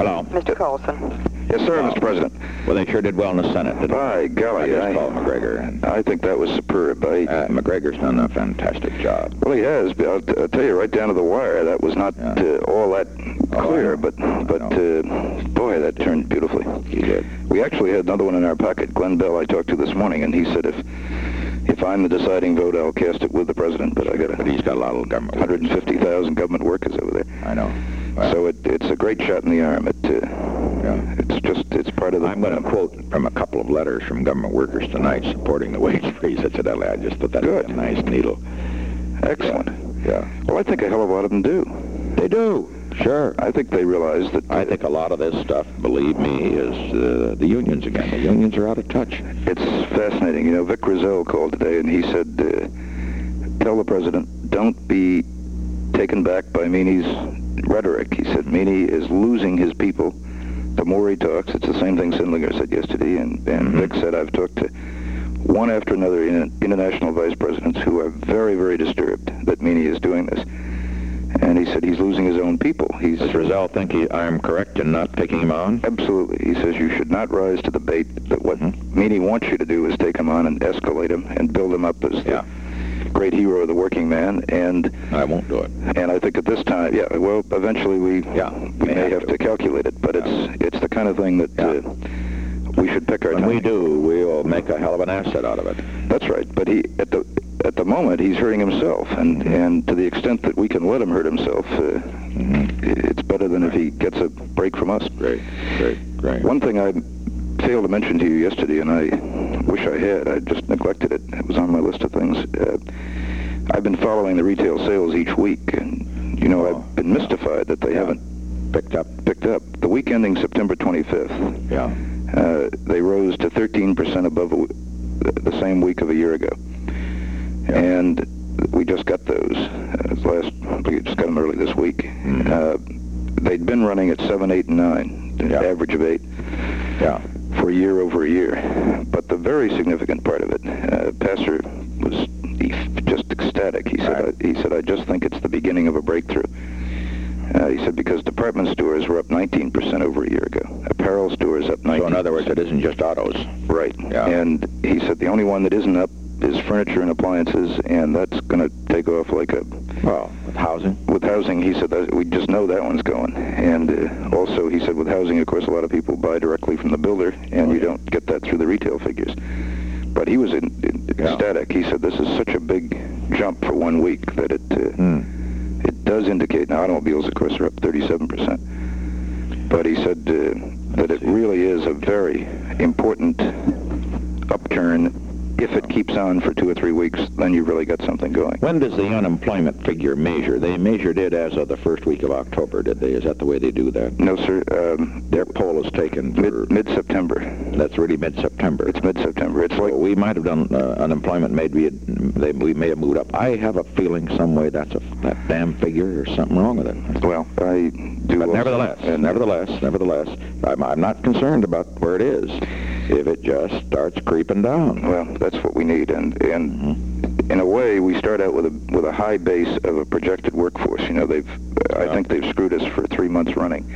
Hello. Mr. Colson. Yes, sir, Mr. President. Well, they sure did well in the Senate, didn't By they? golly, I just called McGregor. And, I think that was superb. McGregor's done a fantastic job. Well, he has. I'll tell you, right down to the wire, that was not all that clear, but boy, that turned beautifully. He did. We actually had another one in our pocket. Glenn Bell I talked to this morning, and he said if I'm the deciding vote, I'll cast it with the president, but he's got a lot of government 150,000 government workers over there. I know. Well, so it's a great shot in the arm. It's part of the... I'm going to quote from a couple of letters from government workers tonight supporting the wage freeze, incidentally. I just thought that was a nice needle. Excellent. Yeah. Well, I think a hell of a lot of them do. They do. Sure. I think they realize that... I think a lot of this stuff, believe me, is the unions again. The unions are out of touch. It's fascinating. You know, Vic Rizzo called today, and he said, tell the president, don't be taken back by Meany's rhetoric. He said, Meany is losing his people. The more he talks, it's the same thing Sindlinger said yesterday, and Vic said, I've talked to one after another international vice presidents who are very, very disturbed that Meany is doing this. And he said he's losing his own people. Does Rizal think I'm correct in not taking him on? Absolutely. He says you should not rise to the bait that what Meany wants you to do is take him on and escalate him and build him up as the great hero of the working man. And I won't do it. And I think at this time, well, eventually we may have to calculate it, but it's the kind of thing that we should pick our time. When we do, we'll make a hell of an asset out of it. That's right. But he at the moment, he's hurting himself, and to the extent that we can let him hurt himself, it's better than if he gets a break from us. Great. One thing I failed to mention to you yesterday, and I wish I had, I just neglected it. It was on my list of things. I've been following the retail sales each week, and, you know, I've been mystified that they haven't picked up. The week ending September 25th, they rose to 13% above the same week of a year ago. And we just got those we just got them early this week. They'd been running at 7, 8, and 9, an average of 8, for year over year. But the very significant part of it, Pastor was just ecstatic. He said, I just think it's the beginning of a breakthrough. He said because department stores were up 19% over a year ago. Apparel stores up 19%. So in other words, it isn't just autos. Right. Yeah. And he said the only one that isn't up is furniture and appliances, and that's going to take off like a... Well, with housing? With housing, he said, we just know that one's going. And also, he said, with housing, of course, a lot of people buy directly from the builder, and you don't get that through the retail figures. But he was ecstatic. He said, this is such a big jump for 1 week that it does indicate... Now, automobiles, of course, are up 37%. But he said that it really is a very important upturn. If it keeps on for 2 or 3 weeks, then you've really got something going. When does the unemployment figure measure? They measured it as of the first week of October, did they? Is that the way they do that? No, sir. Their poll is taken for... Mid-September. That's really mid-September. It's mid-September. It's like... we might have done unemployment, we may have moved up. I have a feeling some way that damn figure or something wrong with it. Well, I do... But nevertheless, I'm not concerned about where it is. If it just starts creeping down. Well, that's what we need, and in a way, we start out with a high base of a projected workforce. You know, I think they've screwed us for 3 months running,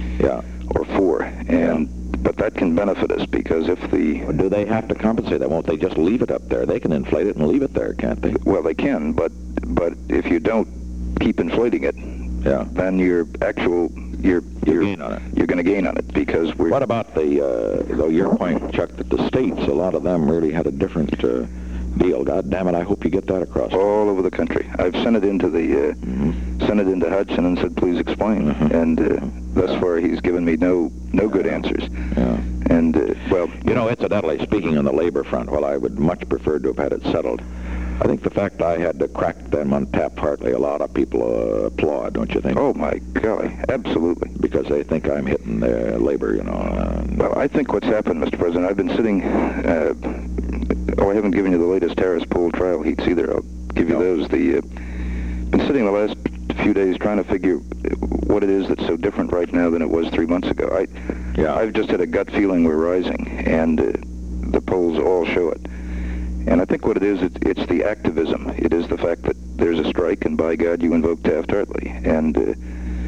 or 4, but that can benefit us because if do they have to compensate that? Won't they just leave it up there? They can inflate it and leave it there, can't they? Well, they can, but if you don't keep inflating it, then your actual you're gain on it. You're going to gain on it because we're... What about though your point, Chuck, that the states, a lot of them really had a different deal. God damn it, I hope you get that across. All over the country. I've sent it into sent it into Hudson and said, please explain. And thus far, he's given me no good answers. And, well... You know, incidentally, speaking on the labor front, well, I would much prefer to have had it settled. I think the fact I had to crack them on Taft-Hartley, a lot of people applaud, don't you think? Oh, my golly, absolutely. Because they think I'm hitting their labor, you know. Well, I think what's happened, Mr. President, I've been sitting... I haven't given you the latest Harris poll trial heats either. I'll give you those. Been sitting the last few days trying to figure what it is that's so different right now than it was 3 months ago. I've just had a gut feeling we're rising, and the polls all show it. And I think what it is, it's the activism. It is the fact that there's a strike, and by God, you invoke Taft-Hartley. And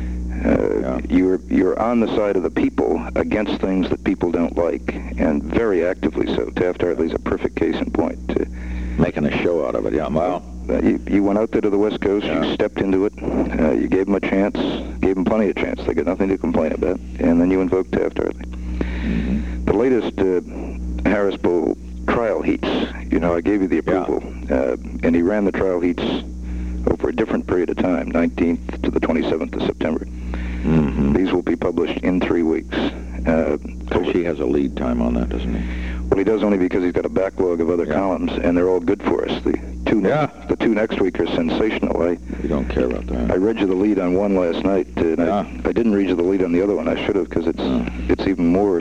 You're on the side of the people against things that people don't like, and very actively so. Taft-Hartley's a perfect case in point. Making a show out of it, yeah. Well, you went out there to the West Coast, you stepped into it, you gave them a chance, gave them plenty of chance. They got nothing to complain about, and then you invoked Taft-Hartley. The latest Harris Bowl trial heats, I gave you the approval, and he ran the trial heats over a different period of time, 19th to the 27th of September. These will be published in 3 weeks. So she has a lead time on that, doesn't he? Well, he does only because he's got a backlog of other columns, and they're all good for us. The two next week are sensational. You don't care about that. I read you the lead on one last night, and I didn't read you the lead on the other one. I should have, because it's even more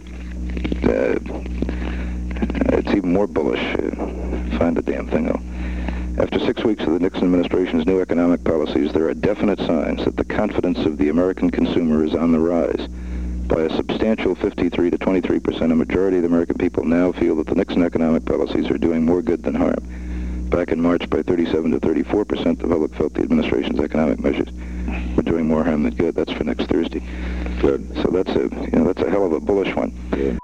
bullish. Find the damn thing though. After 6 weeks of the Nixon administration's new economic policies, there are definite signs that the confidence of the American consumer is on the rise. By a substantial 53 to 23%, a majority of the American people now feel that the Nixon economic policies are doing more good than harm. Back in March, by 37 to 34%, the public felt the administration's economic measures were doing more harm than good. That's for next Thursday. Good. So that's a hell of a bullish one. Good.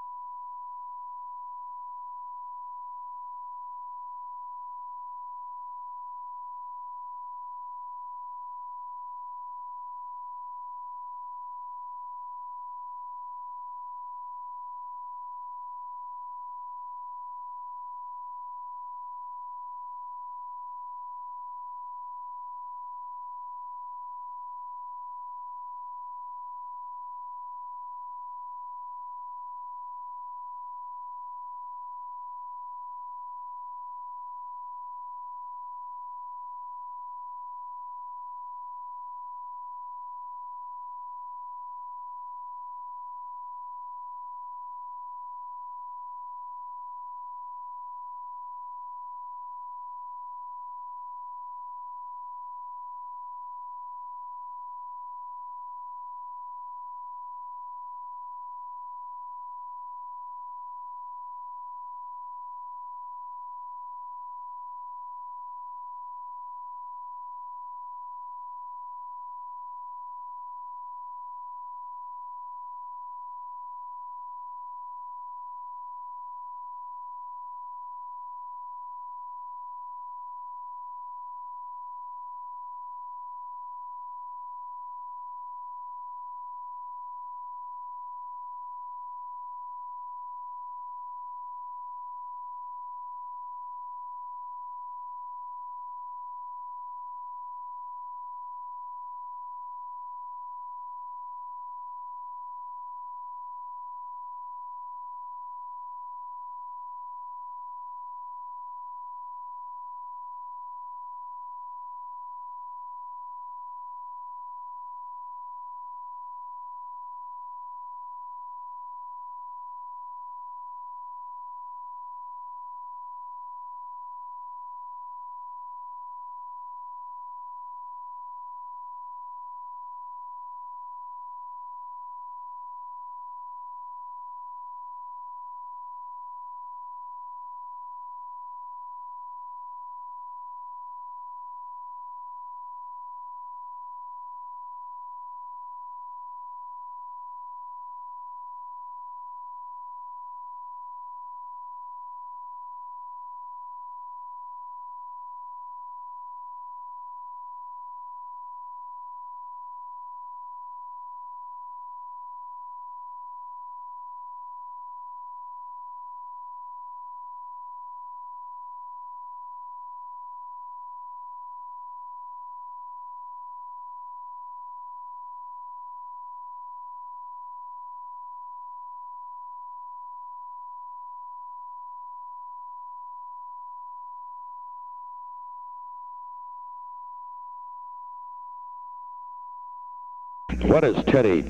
What is Teddy?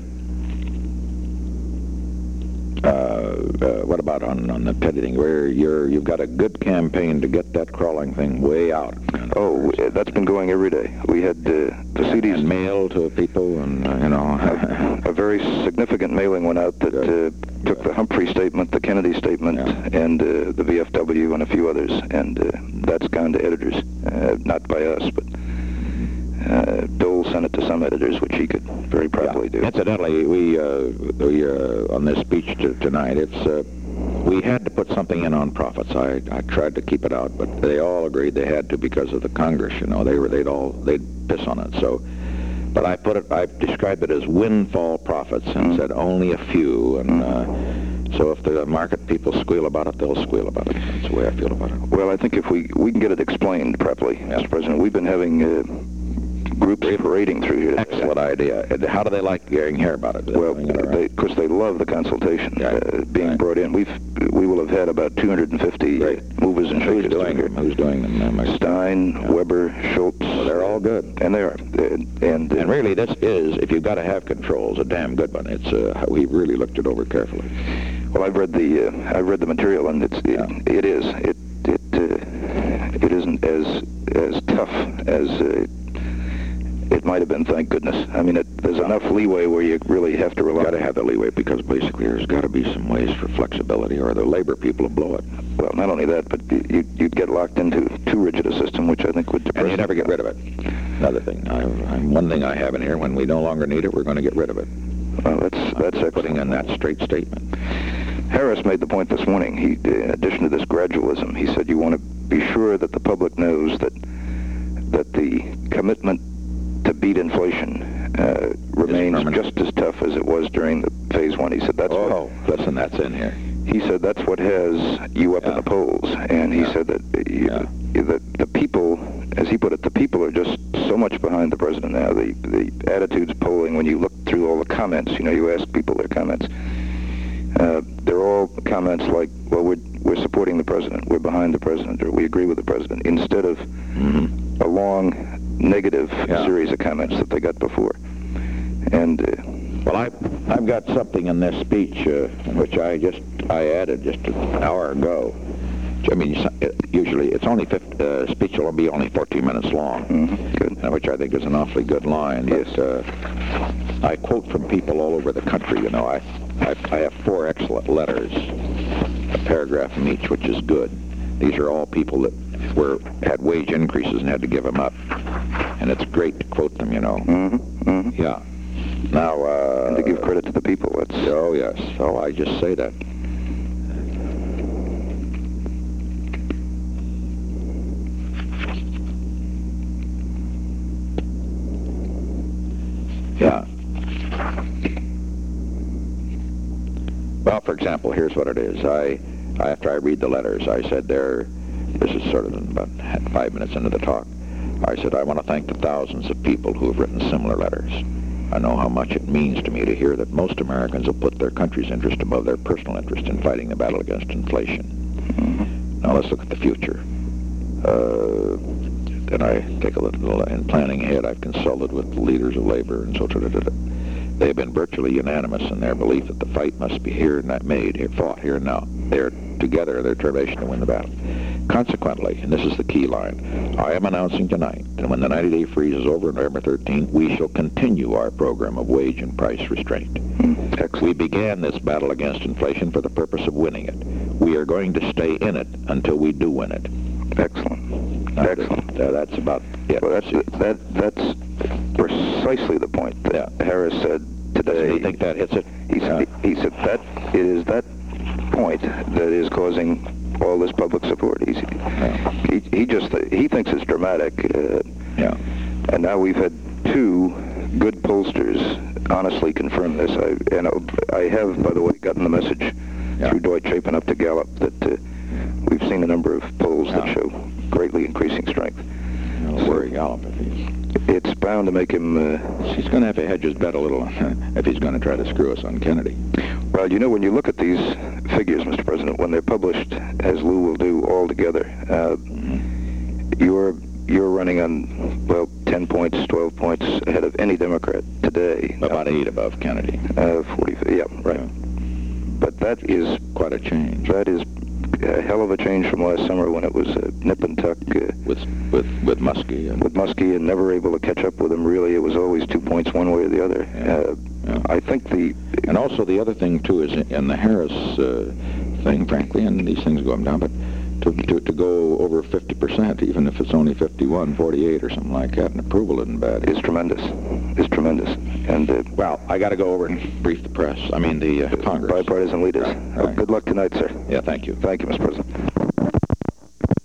What about on the Teddy thing? Where you've got a good campaign to get that crawling thing way out. Oh, that's been going every day. We had the CDs and mail to people, and a very significant mailing went out that took the Humphrey statement, the Kennedy statement, and the VFW and a few others, and that's gone to editors, not by us, but Dole sent it to some editors, which he could very properly do. Incidentally, we on this speech tonight, we had to put something in on profits. I tried to keep it out, but they all agreed they had to because of the Congress. You know, they'd piss on it. So, but I described it as windfall profits and said only a few. And so if the market people squeal about it, they'll squeal about it. That's the way I feel about it. Well, I think if we can get it explained properly, Mr. President, we've been having groups parading through here. Excellent idea. How do they like hear about it? Well, because they love the consultation being brought in. We will have had about 250 movers and shakers. Who's doing them? Stein, Weber, Schultz. Well, they're all good. And they are. And really, this is, if you've got to have controls, a damn good one. It's we really looked it over carefully. Well, I've read the material, and it isn't as tough as it might have been, thank goodness. I mean, there's enough leeway where you really have to rely. Got to have the leeway because basically there's got to be some ways for flexibility, or the labor people will blow it. Well, not only that, but you'd get locked into too rigid a system, which I think would depress. And you never get rid of it. Another thing, one thing I have in here: when we no longer need it, we're going to get rid of it. Well, that's putting in that straight statement. Harris made the point this morning. In addition to this gradualism, he said you want to be sure that the public knows that the commitment to beat inflation remains just as tough as it was during the phase one. He said that's listen, that's in here. He said that's what has you up in the polls, and he said that the people, as he put it, the people are just so much behind the president now. The attitudes polling, when you look through all the comments, you ask people their comments. They're all comments like, well, we're supporting the president, we're behind the president, or we agree with the president, instead of a long negative series of comments that they got before. And well, I've got something in this speech which I added just an hour ago. I mean, usually it's only speech will be only 14 minutes long, which I think is an awfully good line. Yes. But, I quote from people all over the country. I have 4 excellent letters, a paragraph from each, which is good. These are all people that had wage increases and had to give them up, and it's great to quote them. Yeah. Now, and to give credit to the people. Oh yes. So I just say that. Yeah. Well, for example, here's what it is. After I read the letters, I said this is sort of about 5 minutes into the talk, I said, I want to thank the thousands of people who have written similar letters. I know how much it means to me to hear that most Americans will put their country's interest above their personal interest in fighting the battle against inflation. Now let's look at the future. Then I take a little, in planning ahead, I've consulted with the leaders of labor and so they have been virtually unanimous in their belief that the fight must be fought here and now. They are together, their determination to win the battle. Consequently, and this is the key line, I am announcing tonight that when the 90-day freeze is over on November 13th, we shall continue our program of wage and price restraint. We began this battle against inflation for the purpose of winning it. We are going to stay in it until we do win it. Excellent. Excellent. That's about it. Well, that's precisely the point that Harris said today. Do you think that hits it? He said that it is that point that is causing all this public support. He thinks it's dramatic. And now we've had 2 good pollsters honestly confirm this. I have, by the way, gotten the message through Deutsche Chapin up to Gallup that we've seen a number of polls that show greatly increasing strength. Don't worry, Gallup. It's bound to make him... he's going to have to hedge his bet a little if he's going to try to screw us on Kennedy. Well, when you look at these figures, Mr. President, when they're published, as Lou will do all together, you're running on, 10 points, 12 points ahead of any Democrat today. About 8 above Kennedy. 40, yeah, right. Yeah. But that is... quite a change. That is a hell of a change from last summer when it was nip and tuck. With Muskie. With Muskie and never able to catch up with him, really. It was always 2 points one way or the other. I think And also the other thing, too, is in the Harris thing, frankly, and these things go up and down, but to go over 50%, even if it's only 51, 48 or something like that, and approval isn't bad. It's tremendous. It's tremendous. And well, I got to go over and brief the press. I mean, the Congress. Bipartisan leaders. Right. Good luck tonight, sir. Yeah, thank you. Thank you, Mr. President.